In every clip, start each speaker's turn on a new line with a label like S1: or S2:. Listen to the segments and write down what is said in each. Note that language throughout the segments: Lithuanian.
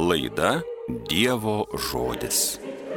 S1: Laida Dievo žodis.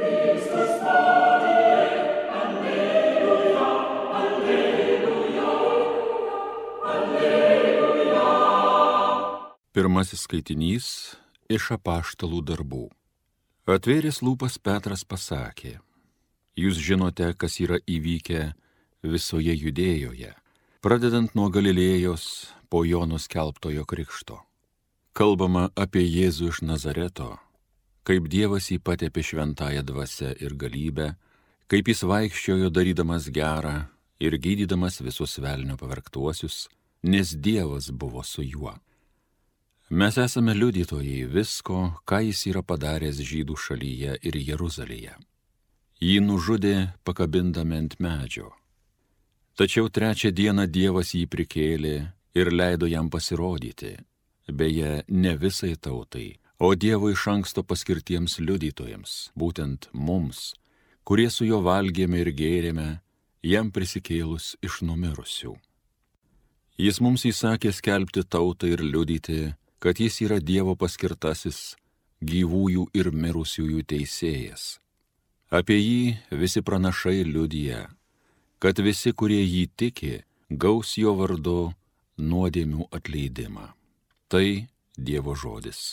S1: Pirmasis skaitinys iš apaštalų darbų. Atvėręs lūpas Petras pasakė: Jūs žinote, kas yra įvykę visoje Judėjoje, pradedant nuo Galilėjos po Jono skelbtojo krikšto. Kalbama apie Jėzų iš Nazareto, kaip Dievas jį patepė šventąją dvasią ir galybę, kaip jis vaikščiojo darydamas gerą ir gydydamas visus velnio pavergtuosius, nes Dievas buvo su juo. Mes esame liudytojai visko, ką jis yra padaręs Žydų šalyje ir Jeruzalėje. Jį nužudė pakabindami ant medžio. Tačiau trečią dieną Dievas jį prikėlė ir leido jam pasirodyti, beje, ne visai tautai, o Dievo iš anksto paskirtiems liudytojams, būtent mums, kurie su juo valgėme ir gėrėme, jam prisikėlus iš numirusių. Jis mums įsakė skelbti tautą ir liudyti, kad jis yra Dievo paskirtasis, gyvųjų ir mirusiųjų teisėjas. Apie jį visi pranašai liudija, kad visi, kurie jį tiki, gaus jo vardu nuodėmių atleidimą. Tai Dievo žodis.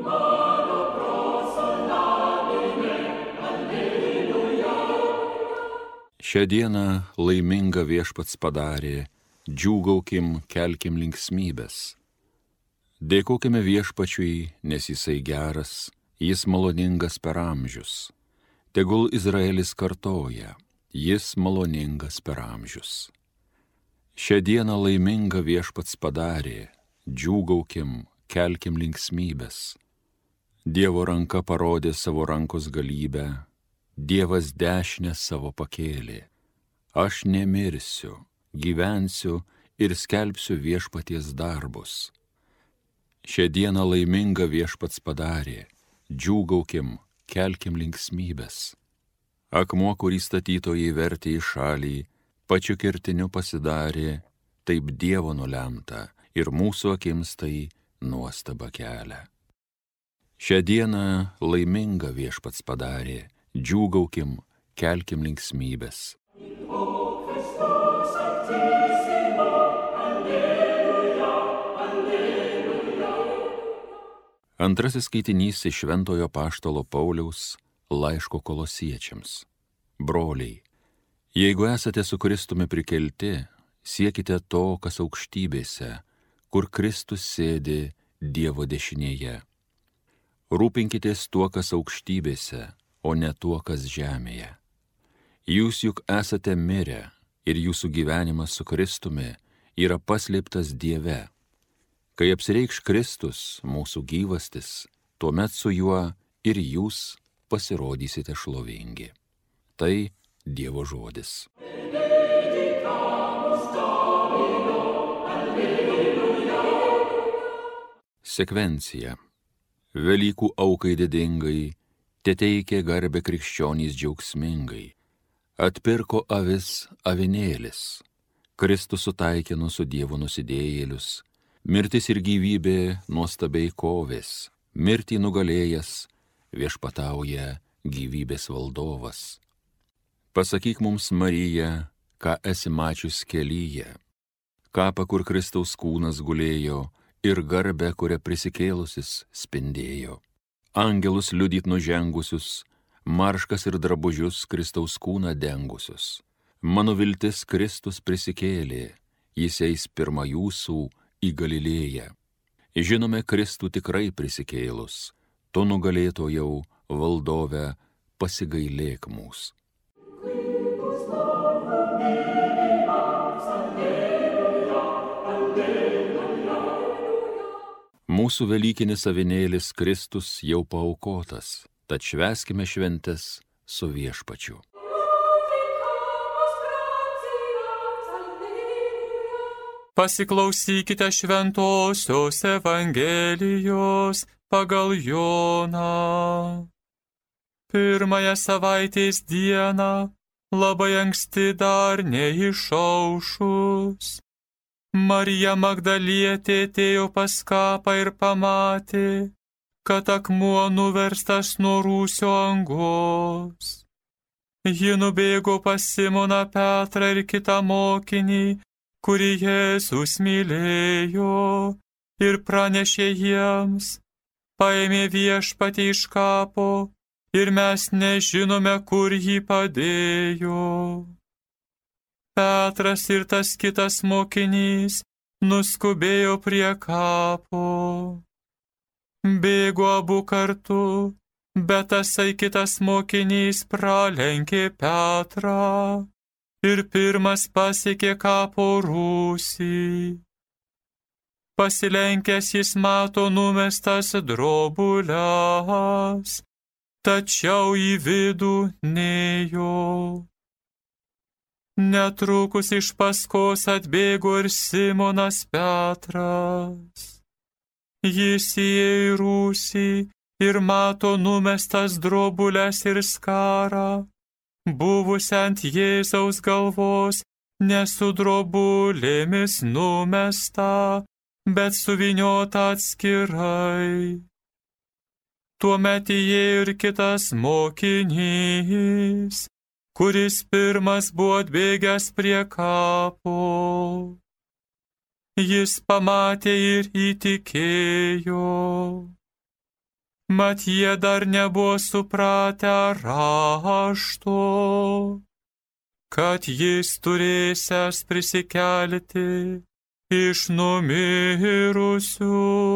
S1: Šią dieną laimingą Viešpats padarė, džiūgaukim, kelkim linksmybės. Dėkokime Viešpačiui, nes jisai geras, jis maloningas per amžius. Tegul Izraelis kartoja, jis maloningas per amžius. Šią dieną laimingą Viešpats padarė, džiūgaukim, kelkim linksmybės. Dievo ranka parodė savo rankos galybę, Dievas dešinę savo pakėlė. Aš nemirsiu, gyvensiu ir skelbsiu Viešpaties darbus. Šią dieną laimingą Viešpats padarė, džiūgaukim, kelkim linksmybės. Akmuo, kurį statytojai vertė į šalį, pačiu kertiniu pasidarė, taip Dievo nulemta ir mūsų akims tai nuostaba kelia. Šią dieną laimingą Viešpats padarė, džiūgaukim, kelkim linksmybės. Antrasis skaitinys iš Šventojo apaštalo Pauliaus laiško Kolosiečiams. Broliai, jeigu esate su Kristumi prikelti, siekite to, kas aukštybėse, kur Kristus sėdi Dievo dešinėje. Rūpinkitės tuo, kas aukštybėse, o ne tuo, kas žemėje. Jūs juk esate mirę ir jūsų gyvenimas su Kristumi yra paslėptas Dieve. Kai apsireikš Kristus, mūsų gyvastis, tuomet su juo ir jūs pasirodysite šlovingi. Tai Dievo žodis. Sekvencija. Velykų aukai didingai, teteikė garbę krikščionys džiaugsmingai. Atpirko avis avinėlis. Kristus sutaikino su Dievu nusidėjėlius. Mirtis ir gyvybė nuostabiai kovės, mirtį nugalėjęs, viešpatauja gyvybės valdovas. Pasakyk mums, Marija, ką esi mačius kelyje, kapą, kur Kristaus kūnas gulėjo, ir garbę, kurią prisikėlusis spindėjo. Angelus liudyt nužengusius, marškas ir drabužius Kristaus kūną dengusius. Mano viltis Kristus prisikėlė, jis eis pirma jūsų į Galilėją. Žinome Kristų tikrai prisikėlus, tu nugalėtojau valdove pasigailėk mūs. Mūsų velykinis avinėlis Kristus jau paaukotas, tad švęskime šventes su Viešpačiu.
S2: Pasiklausykite šventosios Evangelijos pagal Joną. Pirmąją savaitės dieną, labai anksti dar neišaušus, Marija Magdalietė atėjo pas kapą ir pamatė, kad akmuo nuverstas nuo Rūsio angos. Ji nubėgo pas Simoną Petrą ir kitą mokinį, kurį Jėzus mylėjo, ir pranešė jiems: paėmė Viešpatį iš kapo, ir mes nežinome, kur jį padėjo. Petras ir tas kitas mokinys nuskubėjo prie kapo. Bėgo abu kartu, bet tasai kitas mokinys pralenkė Petrą ir pirmas pasiekė kapo rūsį. Pasilenkęs jis mato numestas drobules, tačiau į vidų nėjo. Netrukus iš paskos atbėgo ir Simonas Petras. Jis įėjo į rūsį ir mato numestas drobules ir skarą, buvusią ant Jėzaus galvos, ne su drobulėmis numesta, bet suvyniota atskirai. Tuomet įėjo ir kitas mokinys, kuris pirmas buvo atbėgęs prie kapo. Jis pamatė ir įtikėjo. Mat jie dar nebuvo supratę rašto, kad jis turėsiąs prisikelti iš numirusių.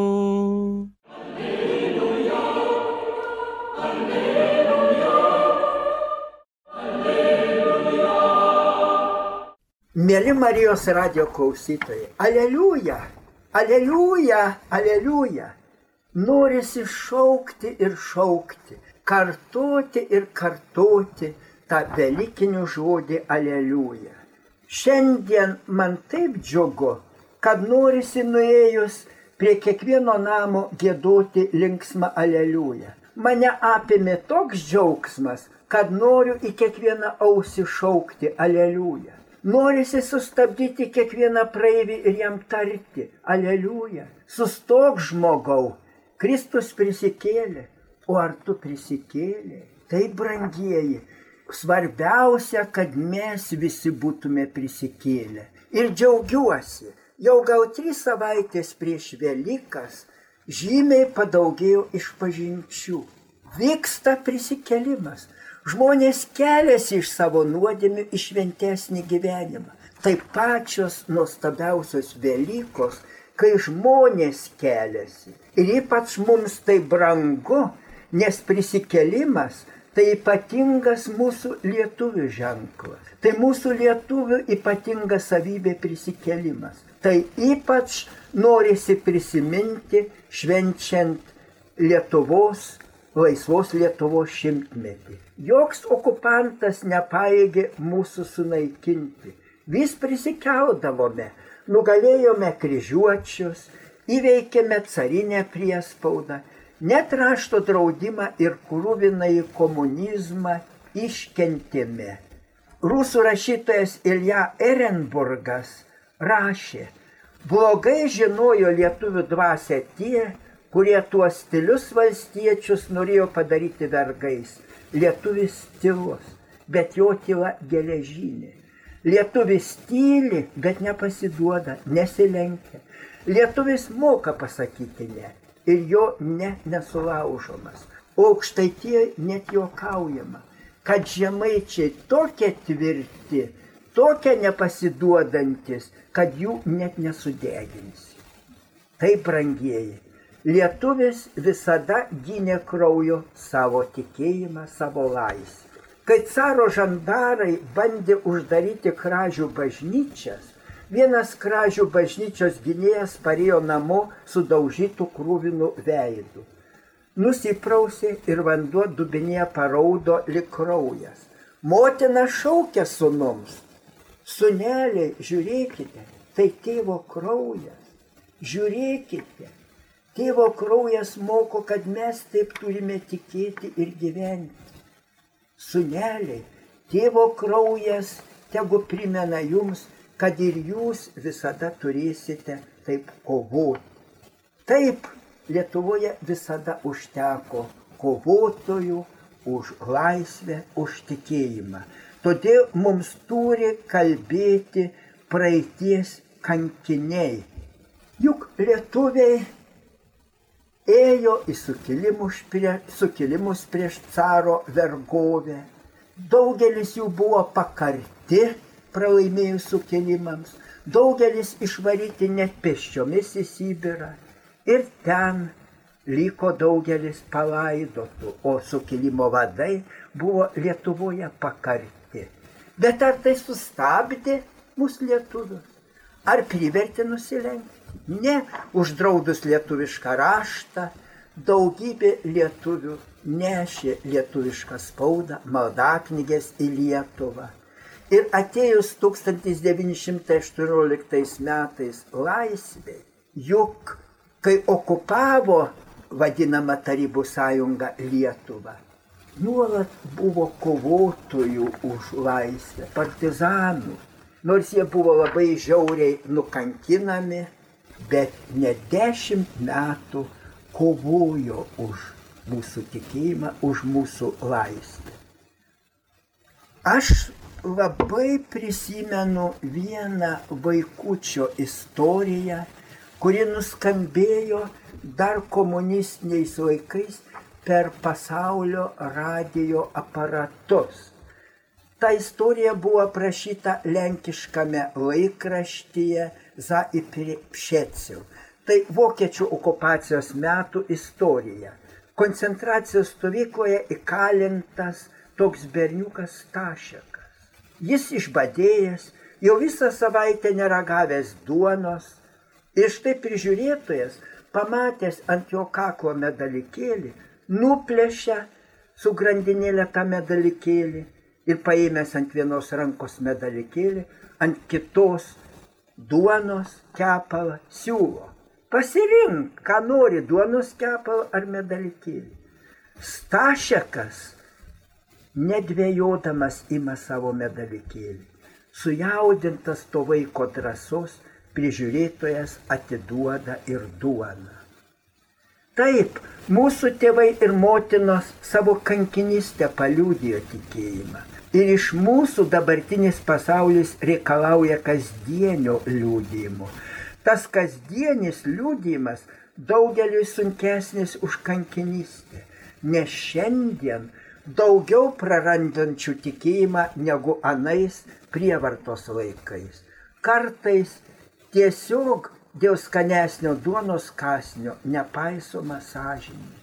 S3: Mėly Marijos radijo klausytojai, aleliuja, aleliuja, aleliuja. Norisi šaukti ir šaukti, kartoti ir kartoti tą velykinį žodį aleliuja. Šiandien man taip džiugu, kad norisi nuėjus prie kiekvieno namo giedoti linksmą aleliuja. Mane apėmė toks džiaugsmas, kad noriu į kiekvieną ausį šaukti aleliuja. Norisi sustabdyti kiekvieną praeivį ir jam tarti aleliuja. Sustok, žmogau, Kristus prisikėlė, o ar tu prisikėlė? Tai, brangieji, svarbiausia, kad mes visi būtume prisikėlę. Ir džiaugiuosi, jau gal 3 savaitės prieš Velykas žymiai padaugėjo išpažinčių. Vyksta prisikėlimas. Žmonės keliasi iš savo nuodėmių į šventesnį gyvenimą. Tai pačios nuostabiausios Velykos, kai žmonės keliasi. Ir ypač mums tai brangu, nes prisikėlimas tai ypatingas mūsų lietuvių ženklas. Tai mūsų lietuvių ypatinga savybė prisikėlimas. Tai ypač norisi prisiminti švenčiant laisvos Lietuvos 100-metį. Joks okupantas nepajėgė mūsų sunaikinti. Vis prisikeldavome, nugalėjome kryžiuočius, įveikėme carinę priespaudą, net rašto draudimą ir kruvinąjį komunizmą iškentėme. Rusų rašytojas Ilja Ehrenburgas rašė: blogai žinojo lietuvių dvasią tie, kurie tuos tylius valstiečius norėjo padaryti vergais. Lietuvis tylus, bet jo tyla geležinė. Lietuvis tyli, bet nepasiduoda, nesilenkia. Lietuvis moka pasakyti ne, ir jo ne nesulaužomas. O Aukštaitijoje net juokaujama, kad žemaičiai tokie tvirti, tokie nepasiduodantis, kad jų net nesudeginsi. Tai, brangieji, lietuvis visada gynė krauju savo tikėjimą, savo laisvę. Kai caro žandarai bandė uždaryti Kražių bažnyčias, vienas Kražių bažnyčios gynėjas parėjo namo sudaužytų krūvinų veidų. Nusiprausė ir vanduo dubinėje paraudo lyg kraujas. Motina šaukė sūnums: sūneliai, žiūrėkite, tai tėvo kraujas. Žiūrėkite, tėvo kraujas moko, kad mes taip turime tikėti ir gyventi. Sūneliai, tėvo kraujas tegu primena jums, kad ir jūs visada turėsite taip kovoti. Taip, Lietuvoje visada užteko kovotojų už laisvę, už tikėjimą. Todėl mums turi kalbėti praeities kankiniai. Juk lietuviai ėjo į sukilimus prieš caro vergovę. Daugelis jų buvo pakarti pralaimėjus sukilimams. Daugelis išvaryti net pėsčiomis į Sibirą. Ir ten liko daugelis palaidotų, o sukilimo vadai buvo Lietuvoje pakarti. Bet ar tai sustabdė mūsų lietuvius? Ar privertė nusilenkti? Ne, uždraudus lietuvišką raštą, daugybė lietuvių nešė lietuvišką spaudą, maldaknygės į Lietuvą. Ir atėjus 1918 metais laisvė, juk kai okupavo vadinama Tarybų sąjunga Lietuvą, nuolat buvo kovotojų už laisvę, partizanų. Nors jie buvo labai žiauriai nukankinami, bet ne 10 metų kovojo už mūsų tikėjimą, už mūsų laisvę. Aš labai prisimenu vieną vaikučio istoriją, kuri nuskambėjo dar komunistiniais laikais per pasaulio radijo aparatus. Ta istorija buvo aprašyta lenkiškame laikraštyje Zaipšecil. Tai vokiečių okupacijos metų istorija. Koncentracijos stovykloje įkalintas toks berniukas Stašekas. Jis išbadėjęs, jau visą savaitę neragavęs duonos. Ir štai prižiūrėtojas, pamatęs ant jo kaklo medalikėlį, nuplėšė su grandinėlė tą medalikėlį ir paėmęs ant vienos rankos medalikėlį, ant kitos duonos kepalą siūlo. Pasirink, ką nori, duonos kepalą ar medalikėlį. Stašekas, nedvėjodamas, ima savo medalikėlį. Sujaudintas to vaiko drąsos, prižiūrėtojas atiduoda ir duoną. Taip, mūsų tėvai ir motinos savo kankinystę paliudijo tikėjimą. Ir iš mūsų dabartinis pasaulis reikalauja kasdienio liudijimo. Tas kasdienis liudijimas daugeliui sunkesnis už kankinystę, nes šiandien daugiau prarandančių tikėjimą negu anais prievartos laikais. Kartais tiesiog dėl skanesnio duonos kąsnio nepaisoma sąžinė.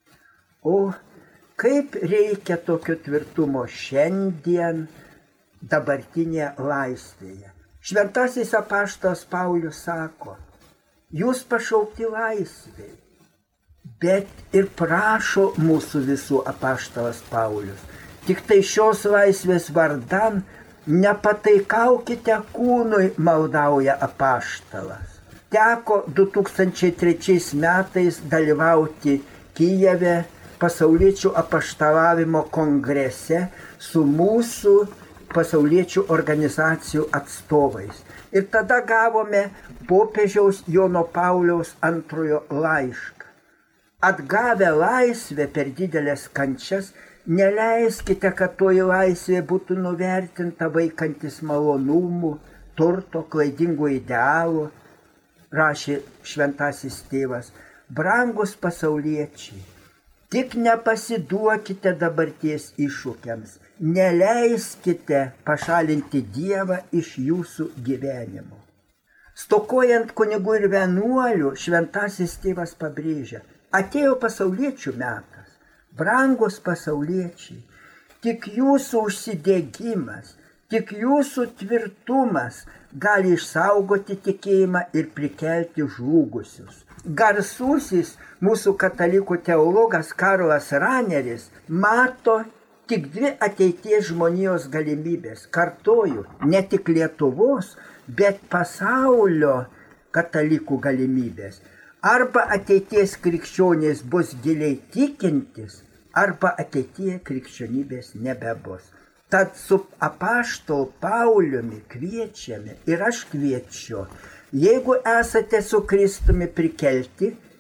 S3: O kaip reikia tokio tvirtumo šiandien dabartinėje laisvėje. Šventasis apaštalas Paulius sako, jūs pašaukti laisvėj, bet ir prašo mūsų visų apaštalas Paulius. Tik tai šios laisvės vardan nepataikaukite kūnui, maldauja apaštalas. Teko 2003 metais dalyvauti Kijeve pasauliečių apaštalavimo kongrese su mūsų pasauliečių organizacijų atstovais. Ir tada gavome popiežiaus Jono Pauliaus II laišką. Atgavę laisvę per didelės kančias, neleiskite, kad toji laisvė būtų nuvertinta vaikantis malonumų, turto, klaidingų idealų, rašė šventasis tėvas. Brangus pasauliečiai, tik nepasiduokite dabarties iššūkiams, neleiskite pašalinti Dievą iš jūsų gyvenimo. Stokojant kunigų ir vienuolių, šventasis tėvas pabrėžia, atėjo pasauliečių metas. Brangus pasauliečiai, tik jūsų užsidegimas, tik jūsų tvirtumas gali išsaugoti tikėjimą ir prikelti žlugusius. Garsusis mūsų katalikų teologas Karlas Raneris mato tik dvi ateities žmonijos galimybės. Kartoju, ne tik Lietuvos, bet pasaulio katalikų galimybės. Arba ateities krikščionys bus giliai tikintis, arba ateityje krikščionybės nebebus. Tad su apaštalu Pauliumi kviečiame ir aš kviečiu, jeigu esate su Kristumi prikelti,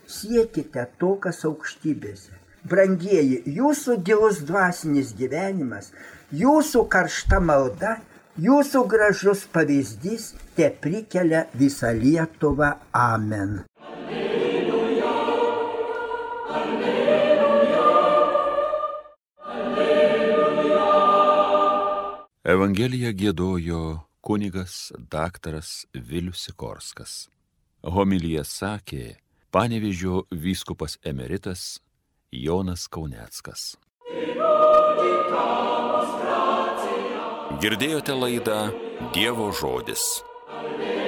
S3: siekite to, kas aukštybėse. Brangieji, jūsų gilus dvasinis gyvenimas, jūsų karšta malda, jūsų gražus pavyzdys te prikelia visą Lietuvą. Amen. Alleluja, alleluja,
S1: alleluja. Evangeliją giedojo kunigas daktaras Vilius Sikorskas. Homiliją sakė Panevėžio vyskupas emeritas Jonas Kauneckas. Girdėjote laidą Dievo žodis.